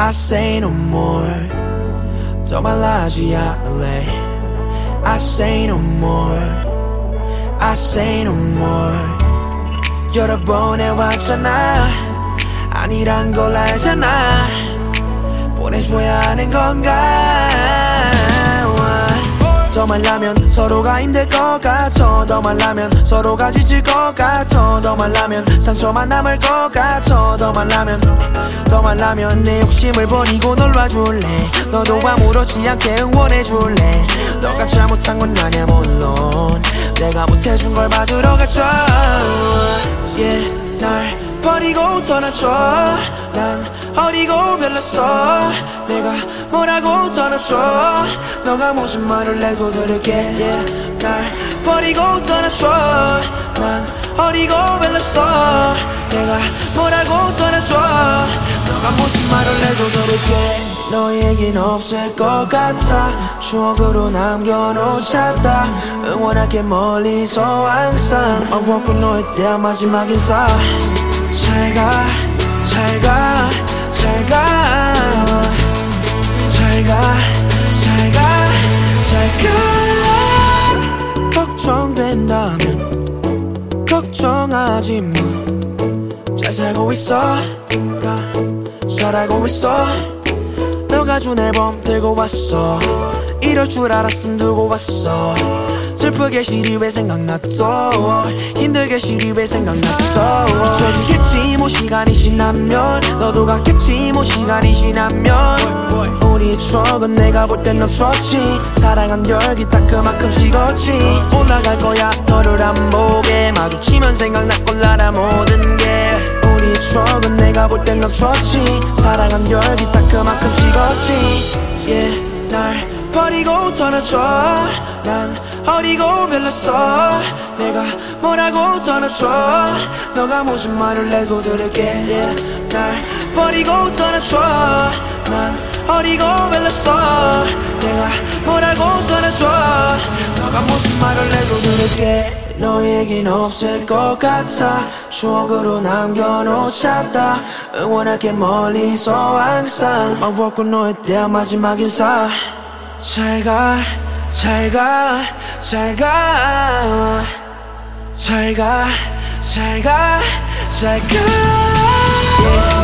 I say no more. 더 말하지 않을래. I say no more. I say no more. 여러 번 해왔잖아. 아니란 걸 알잖아. 보내줘야 하는 건가. 더 말하면 서로가 힘들 것 같아. 더 말하면 서로가 지칠 것 같아. 더 말하면 상처만 남을 것 같아. 더 말하면 내 욕심을 버리고 널 봐줄래. 너도 아무렇지 않게 응원해줄래. 너가 잘못한 건 아냐 물론. 내가 못해준 걸 받으러 가줘. Yeah, 날 버리고 떠나줘. 난 어리고 별났어. 내가 뭐라고 떠나줘. 너가 무슨 말을 해도 들을게. Yeah, 날 버리고 떠나줘. 난 어리고 별났어. 내가 뭐라고 떠나줘. 너가 무슨 말을 해도 들을게. 너에겐 없을 것 같아. 추억으로 남겨놓았다. 응원할게 멀리서 항상. I walk with 너에 대한 마지막 인사. 잘가 잘가 잘가 잘가 잘가 잘가. 걱정된다면 걱정하지 마. 잘 살고 있어. 잘 알고 있어. 너가 준 앨범 들고 왔어. 이럴 줄 알았음 두고 왔어. 슬프게 시리 왜 생각났어. 힘들게 시리 왜 생각났어. 잊혀지겠지 뭐 시간이 지나면. 너도 갔겠지 뭐 시간이 지나면. 우리의 추억은 내가 볼 땐 없었지. 사랑한 열기 딱 그만큼 식었지. 올라갈 거야 너를 안 보게. 마주치면 생각날 알아 모든 게. 우리의 추억은 내가 볼 땐 없었지. 사랑한 열기 딱 그만큼 식었지. Yeah, 날 버리고 떠나줘. 난 어리고 별났어. 내가 뭐라고 떠나줘. 너가 무슨 말을 해도 들을게. Yeah, 날 버리고 떠나줘. 난 어리고 별났어. 내가 뭐라고 떠나줘. 너가 무슨 말을 해도 들을게. 너에겐 없을 것 같아. 추억으로 남겨놓았다. 응원할게 멀리서 항상. I walk with 너에 대한 마지막 인사. 잘가 잘가 잘가 잘가 잘가 잘가.